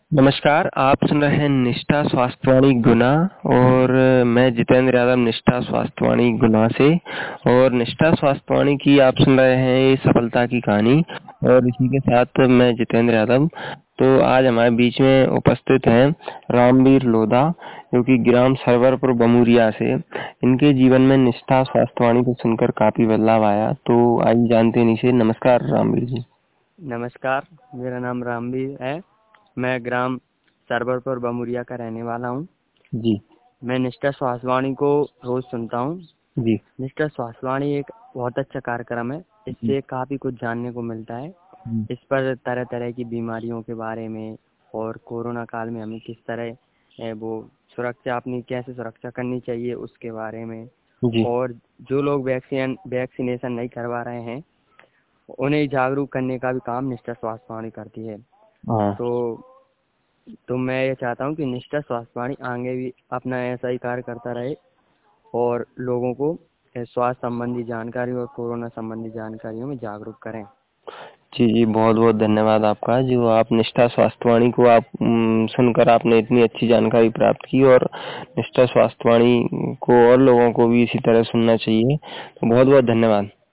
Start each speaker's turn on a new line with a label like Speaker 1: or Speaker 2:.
Speaker 1: नमस्कार, आप सुन रहे हैं निष्ठा स्वास्थ्यवाणी गुना और मैं जितेंद्र यादव निष्ठा स्वास्थ्यवाणी गुना से। और निष्ठा स्वास्थ्यवाणी की आप सुन रहे हैं ये सफलता की कहानी और इसी के साथ मैं जितेंद्र यादव। तो आज हमारे बीच में उपस्थित हैं रामवीर लोधा, जो कि ग्राम सरवरपुर बमुरिया से। इनके जीवन में निष्ठा स्वास्थ्यवाणी को सुनकर काफी बदलाव आया। तो आइए जानते हैं इनसे। नमस्कार रामवीर जी।
Speaker 2: नमस्कार, मेरा नाम रामवीर है। मैं ग्राम सरवरपुर बमुरिया का रहने वाला हूँ।
Speaker 1: जी।
Speaker 2: मैं निष्ठा स्वास्थ्यवाणी को रोज सुनता हूँ।
Speaker 1: जी।
Speaker 2: निष्ठा स्वास्थ्यवाणी एक बहुत अच्छा कार्यक्रम है। इससे काफी कुछ जानने को मिलता है। इस पर तरह तरह की बीमारियों के बारे में और कोरोना काल में हमें किस तरह वो सुरक्षा, अपनी कैसे सुरक्षा करनी चाहिए उसके बारे में।
Speaker 1: जी।
Speaker 2: और जो लोग वैक्सीनेशन नहीं करवा रहे हैं उन्हें जागरूक करने का भी काम निष्ठा स्वास्थ्यवाणी करती है।
Speaker 1: हाँ।
Speaker 2: तो मैं ये चाहता हूँ कि निष्ठा स्वास्थ्यवाणी आगे भी अपना ऐसा ही कार्य करता रहे और लोगों को स्वास्थ्य संबंधी जानकारी और कोरोना संबंधी जानकारियों में जागरूक करें।
Speaker 1: जी, बहुत बहुत धन्यवाद आपका। जो आप निष्ठा स्वास्थ्यवाणी को आप सुनकर आपने इतनी अच्छी जानकारी प्राप्त की और निष्ठा स्वास्थ्यवाणी को और लोगों को भी इसी तरह सुनना चाहिए। तो बहुत बहुत धन्यवाद।